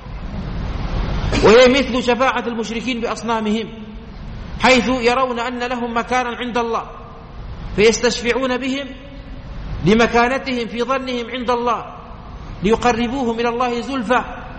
Speaker 1: وهي مثل شفاعة المشركين بأصنامهم، حيث يرون أن لهم مكانا عند الله فيستشفعون بهم لمكانتهم في ظنهم عند الله ليقربوهم إلى الله زلفى.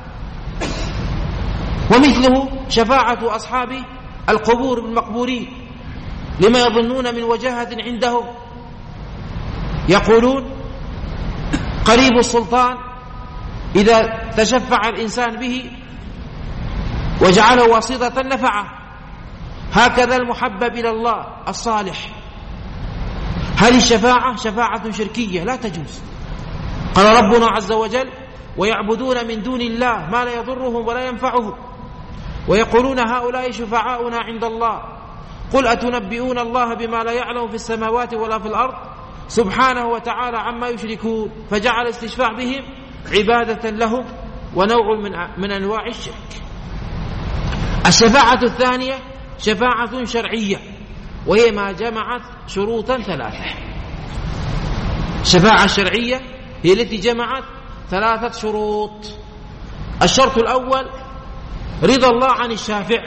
Speaker 1: ومثله شفاعة أصحاب القبور بالمقبورين لما يظنون من وجاهة عندهم، يقولون: قريب السلطان إذا تشفع الإنسان به وجعله واسطة نفعه، هكذا المحبب إلى الله الصالح. هذه الشفاعة شفاعة شركية لا تجوز. قال ربنا عز وجل: ويعبدون من دون الله ما لا يضرهم ولا ينفعهم ويقولون هؤلاء شفعاؤنا عند الله قل أتنبئون الله بما لا يعلم في السماوات ولا في الأرض سبحانه وتعالى عما يشركون. فجعل استشفاع بهم عبادة لهم ونوع من, من أنواع الشرك. الشفاعة الثانية شفاعة شرعية، وهي ما جمعت شروطا ثلاثة. الشفاعة الشرعية هي التي جمعت ثلاثة شروط. الشرط الأول رضا الله عن الشافع.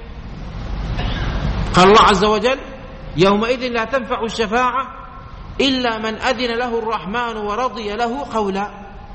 Speaker 1: قال الله عز وجل: يومئذ لا تنفع الشفاعة إلا من أذن له الرحمن ورضي له قولا.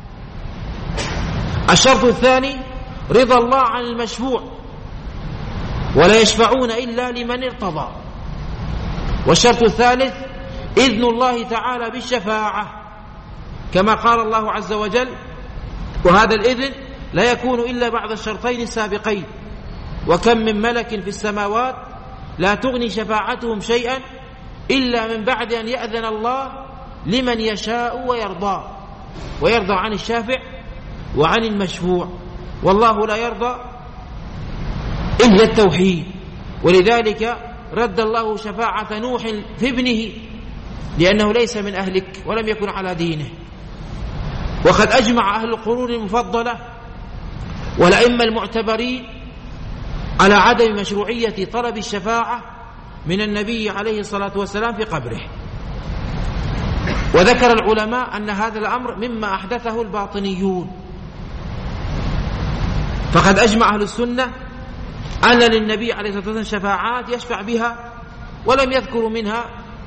Speaker 1: الشرط الثاني رضا الله عن المشفوع، ولا يشفعون إلا لمن ارتضى. والشرط الثالث إذن الله تعالى بالشفاعة، كما قال الله عز وجل: وهذا الإذن لا يكون إلا بعد الشرطين السابقين. وكم من ملك في السماوات لا تغني شفاعتهم شيئا إلا من بعد أن يأذن الله لمن يشاء ويرضى، ويرضى عن الشافع وعن المشفوع، والله لا يرضى إلا التوحيد. ولذلك رد الله شفاعة نوح في ابنه لأنه ليس من أهلك ولم يكن على دينه. وقد أجمع أهل القرون المفضلة والأئمة المعتبرين على عدم مشروعية طلب الشفاعة من النبي عليه الصلاة والسلام في قبره. وذكر العلماء أن هذا الأمر مما أحدثه الباطنيون، فقد أجمع أهل السنة أن للنبي عليه الصلاة والسلام شفاعات يشفع بها، ولم يذكروا منها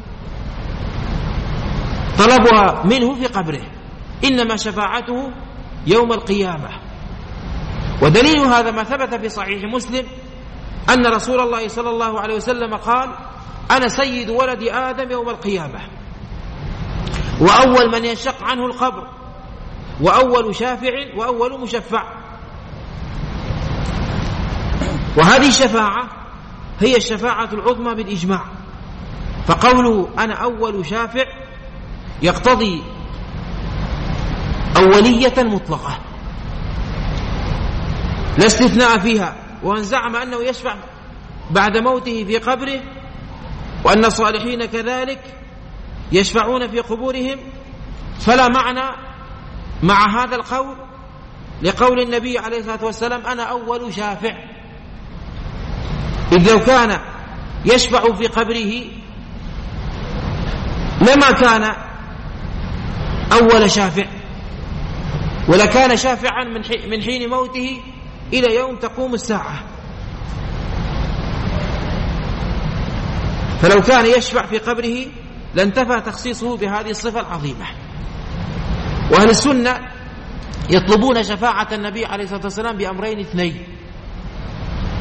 Speaker 1: طلبها منه في قبره، إنما شفاعته يوم القيامة. ودليل هذا ما ثبت في صحيح مسلم أن رسول الله صلى الله عليه وسلم قال: أنا سيد ولد آدم يوم القيامة، وأول من ينشق عنه القبر، وأول شافع وأول مشفع. وهذه الشفاعة هي الشفاعة العظمى بالإجماع. فقوله أنا أول شافع يقتضي أولية مطلقة لا استثناء فيها. ومن زعم أنه يشفع بعد موته في قبره وأن الصالحين كذلك يشفعون في قبورهم فلا معنى مع هذا القول لقول النبي عليه الصلاة والسلام: أنا أول شافع. إذ لو كان يشفع في قبره لما كان أول شافع، ولكان شافعا من حين موته إلى يوم تقوم الساعة. فلو كان يشفع في قبره لانتفى تخصيصه بهذه الصفة العظيمة. وأهل السنة يطلبون شفاعة النبي عليه الصلاة والسلام بأمرين اثنين: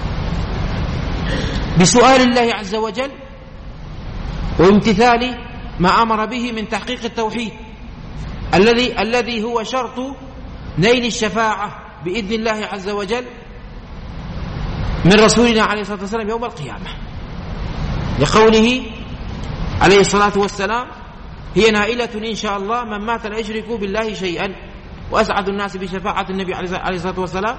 Speaker 1: بسؤال الله عز وجل، وامتثال ما أمر به من تحقيق التوحيد الذي الذي هو شرط نيل الشفاعة بإذن الله عز وجل من رسولنا عليه الصلاة والسلام يوم القيامة، لقوله عليه الصلاة والسلام: هي نائلة إن شاء الله من مات لا يشرك بالله شيئا. وأسعد الناس بشفاعة النبي عليه الصلاة والسلام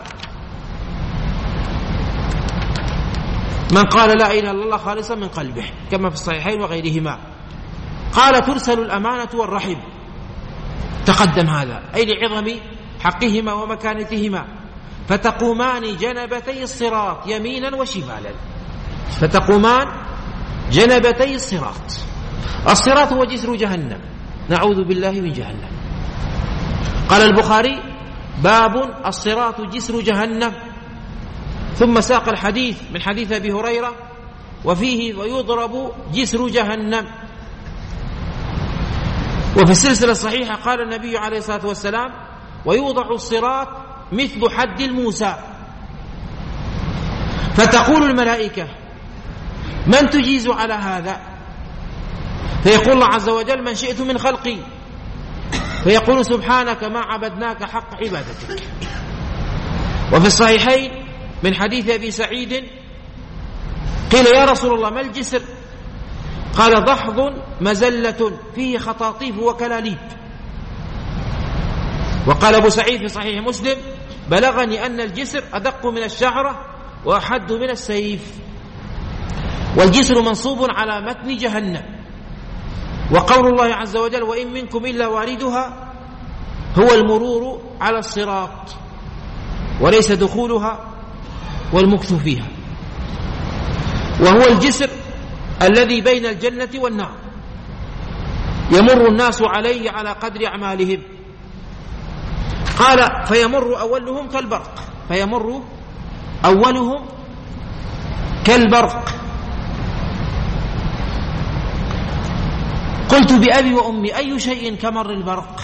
Speaker 1: من قال لا إله إلا الله خالصا من قلبه، كما في الصحيحين وغيرهما. قال: ترسل الأمانة والرحم، تقدم هذا، أي لعظم حقهما ومكانتهما، فتقومان جنبتي الصراط يمينا وشمالا. فتقومان جنبتي الصراط. الصراط هو جسر جهنم، نعوذ بالله من جهنم. قال البخاري: باب الصراط جسر جهنم. ثم ساق الحديث من حديث أبي هريرة وفيه: ويضرب جسر جهنم. وفي السلسلة الصحيحة قال النبي عليه الصلاة والسلام: ويوضع الصراط مثل حد الموسى. فتقول الملائكة: من تجيز على هذا؟ فيقول الله عز وجل: من شئت من خلقي. فيقول: سبحانك ما عبدناك حق عبادتك. وفي الصحيحين من حديث أبي سعيد قيل: يا رسول الله ما الجسر؟ قال: ضحض مزلة فيه خطاطيف وكلاليب. وقال أبو سعيد في صحيح مسلم: بلغني أن الجسر أدق من الشعرة وأحد من السيف. والجسر منصوب على متن جهنم. وقول الله عز وجل: وإن منكم إلا واردها، هو المرور على الصراط وليس دخولها والمكث فيها. وهو الجسر الذي بين الجنة والنار، يمر الناس عليه على قدر أعمالهم. قال: فيمر أولهم كالبرق. فيمر أولهم كالبرق. قلت: بأبي وأمي أي شيء كمر البرق؟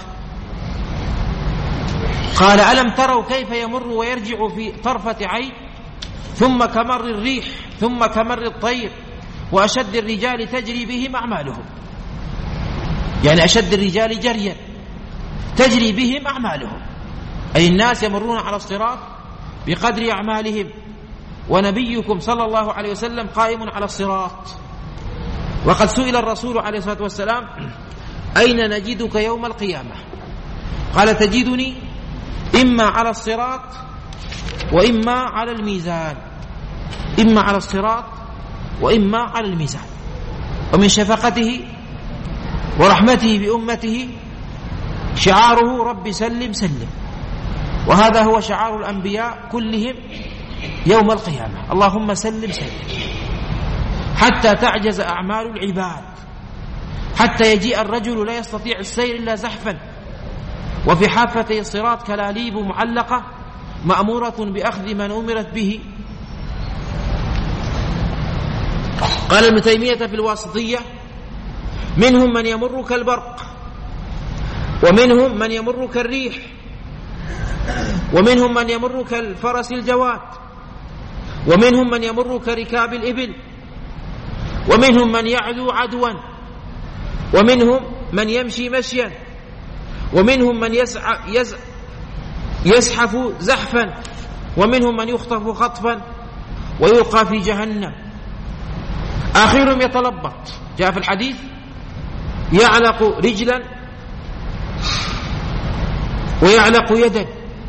Speaker 1: قال: ألم تروا كيف يمر ويرجع في طرفة عين، ثم كمر الريح، ثم كمر الطير، وأشد الرجال تجري بهم أعمالهم. يعني أشد الرجال جريا تجري بهم أعمالهم، أي الناس يمرون على الصراط بقدر أعمالهم. ونبيكم صلى الله عليه وسلم قائم على الصراط. وقد سئل الرسول عليه الصلاة والسلام: أين نجدك يوم القيامة؟ قال: تجدني إما على الصراط وإما على الميزان. إما على الصراط وإما على الميزان. ومن شفقته ورحمته بأمته شعاره: رب سلم سلم. وهذا هو شعار الأنبياء كلهم يوم القيامة: اللهم سلم سلم، حتى تعجز أعمال العباد، حتى يجيء الرجل لا يستطيع السير إلا زحفا، وفي حافة الصراط كلاليب معلقة مأمورة بأخذ من أمرت به. قال ابن تيمية في الواسطية: منهم من يمر كالبرق، ومنهم من يمر كالريح، ومنهم من يمر كالفرس الجواد، ومنهم من يمر كركاب الإبل، ومنهم من يعلو عدوا، ومنهم من يمشي مشيا، ومنهم من يسع يز يزحف زحفا، ومنهم من يخطف خطفا ويلقى في جهنم. آخرهم يتلبط، جاء في الحديث: يعلق رجلا ويعلق يدا.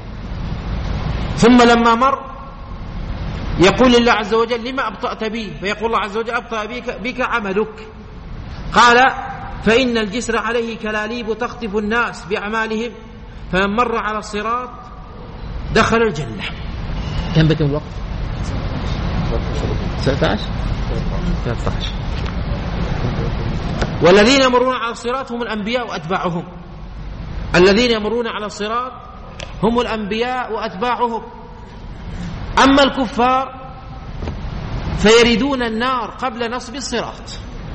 Speaker 1: ثم لما مر يقول لله عز وجل: لما أبطأت بي؟ فيقول الله عز وجل: أبطأ بك, بك عملك. قال: فإن الجسر عليه كلاليب تخطف الناس بأعمالهم، فمن مر على الصراط دخل الجنة. كم بكم الوقت؟ ستة عشر ثلاثة عشر. والذين يمرون على الصراط هم الأنبياء وأتباعهم. الذين يمرون على الصراط هم الأنبياء وأتباعهم. أما الكفار فيردون النار قبل نصب الصراط.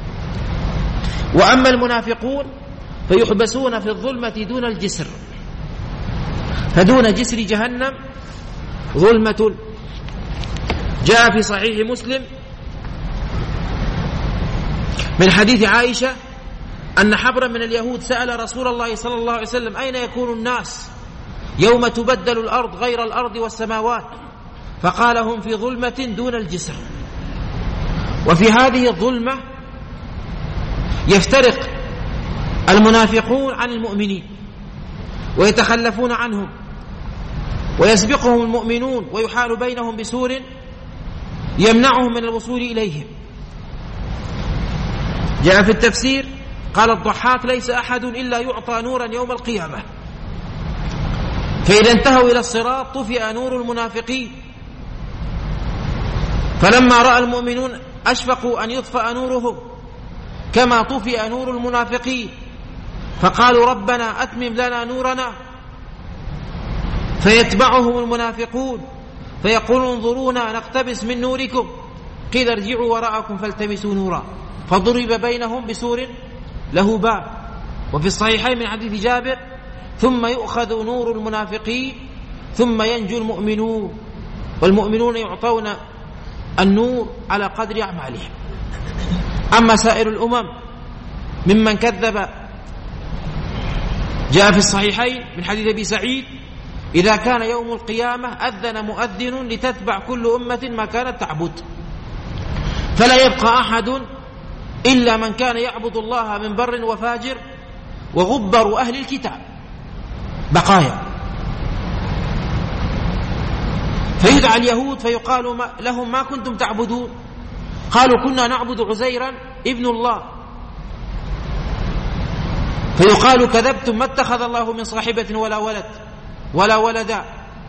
Speaker 1: وأما المنافقون فيحبسون في الظلمة دون الجسر، فدون جسر جهنم ظلمة. جاء في صحيح مسلم من حديث عائشة أن حبرا من اليهود سأل رسول الله صلى الله عليه وسلم أين يكون الناس يوم تبدل الأرض غير الأرض والسماوات؟ فقال هم في ظلمة دون الجسر. وفي هذه الظلمة يفترق المنافقون عن المؤمنين ويتخلفون عنهم ويسبقهم المؤمنون ويحال بينهم بسور يمنعهم من الوصول إليهم. جاء في التفسير قال الضحاك ليس أحد إلا يعطى نورا يوم القيامة، فإذا انتهوا إلى الصراط طفئ نور المنافقين، فلما رأى المؤمنون أشفقوا أن يطفأ نورهم كما طفئ نور المنافقين، فقالوا ربنا أتمم لنا نورنا، فيتبعهم المنافقون فيقولون انظرونا نقتبس من نوركم، قيل ارجعوا وراءكم فالتمسوا نورا، فضرب بينهم بسور له باب. وفي الصحيحين من حديث جابر ثم يؤخذ نور المنافقين ثم ينجو المؤمنون، والمؤمنون يعطون النور على قدر أعمالهم. أما سائر الأمم ممن كذب جاء في الصحيحين من حديث أبي سعيد إذا كان يوم القيامة أذن مؤذن لتتبع كل أمة ما كانت تعبد، فلا يبقى أحد إلا من كان يعبد الله من بر وفاجر وغبر أهل الكتاب بقايا. فيدعى اليهود فيقال لهم ما كنتم تعبدون؟ قالوا كنا نعبد عزيرا ابن الله، فيقال كذبتم ما اتخذ الله من صاحبة ولا ولد ولا ولدا.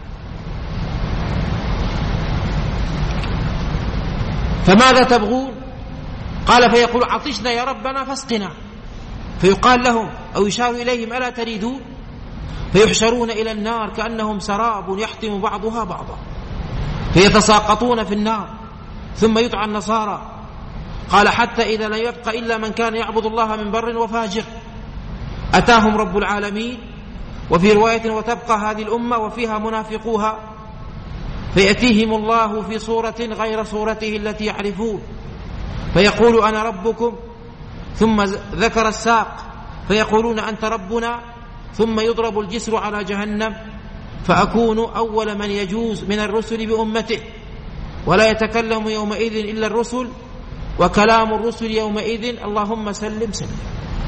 Speaker 1: فماذا تبغون؟ قال فيقول عطشنا يا ربنا فاسقنا، فيقال لهم أو يشار إليهم ألا تريدون؟ فيحشرون إلى النار كأنهم سراب يحتم بعضها بعضا، فيتساقطون في النار. ثم يدعى النصارى قال حتى إذا لا يبقى إلا من كان يعبد الله من بر وفاجر أتاهم رب العالمين. وفي رواية وتبقى هذه الأمة وفيها منافقوها، فيأتيهم الله في صورة غير صورته التي يعرفون، فيقول أنا ربكم، ثم ذكر الساق فيقولون أنت ربنا، ثم يضرب الجسر على جهنم فأكون أول من يجوز من الرسل بأمته، ولا يتكلم يومئذ إلا الرسل، وكلام الرسل يومئذ اللهم سلم سلم.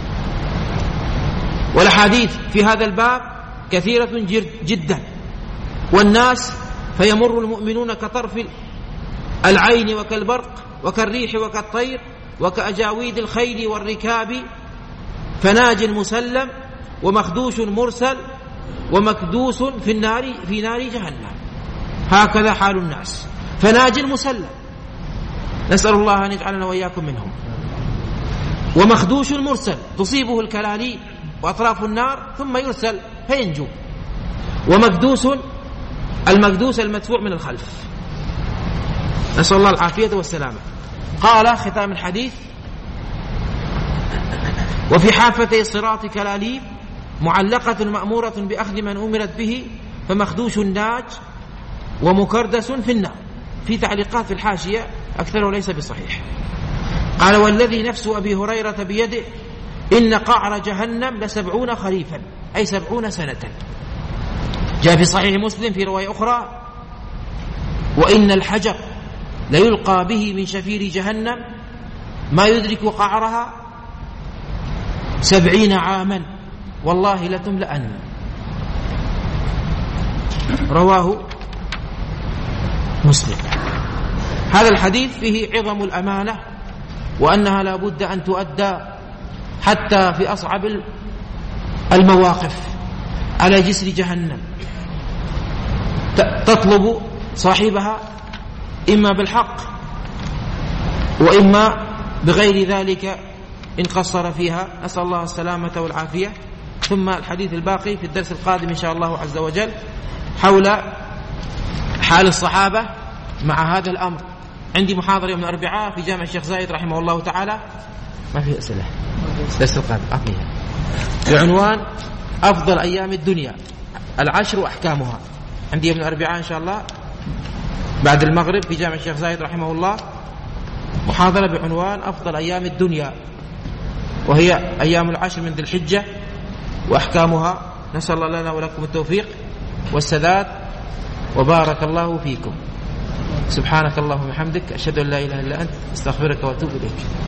Speaker 1: والحديث في هذا الباب كثيرة جدا، والناس فيمر المؤمنون كطرف العين وكالبرق وكالريح وكالطير وكأجاويد الخيل والركاب، فناج مسلم ومخدوش مرسل ومكدوس في النار في نار جهنم. هكذا حال الناس، فناج مسلم نسأل الله أن يجعلنا وإياكم منهم، ومخدوش مرسل تصيبه الكلاليب وأطراف النار ثم يرسل فينجو، ومكدوس المكدوس المدفوع من الخلف، نسأل الله العافية والسلامة. قال ختام الحديث وفي حافتي الصراط كلاليب معلقة مأمورة بأخذ من أمرت به، فمخدوش ناج ومكردس في النار. في تعليقات في الحاشية أكثره ليس بصحيح. قال والذي نفس أبي هريرة بيده إن قعر جهنم لسبعون خريفا، أي سبعون سنة. جاء في صحيح مسلم في رواية أخرى وإن الحجر ليلقى به من شفير جهنم ما يدرك قعرها سبعين عاما والله لتملأن. رواه مسلم. هذا الحديث فيه عظم الأمانة، وأنها لا بد أن تؤدى حتى في أصعب المواقف على جسر جهنم، تطلب صاحبها إما بالحق وإما بغير ذلك إن قصر فيها. نسأل الله السلامة والعافية. ثم الحديث الباقي في الدرس القادم إن شاء الله عز وجل حول حال الصحابة مع هذا الأمر. عندي محاضرة يوم الأربعاء في جامع الشيخ زايد رحمه الله تعالى، ما في أسئلة، درس القادم أعطيها بعنوان أفضل أيام الدنيا العشر وأحكامها. عندي يوم الأربعاء إن شاء الله بعد المغرب في جامع الشيخ زايد رحمه الله محاضرة بعنوان أفضل أيام الدنيا، وهي أيام العشر من ذي الحجة وأحكامها. نسأل الله لنا ولكم التوفيق والسداد، وبارك الله فيكم. سبحانك اللهم وبحمدك، أشهد أن لا إله إلا أنت، أستغفرك وأتوب إليك.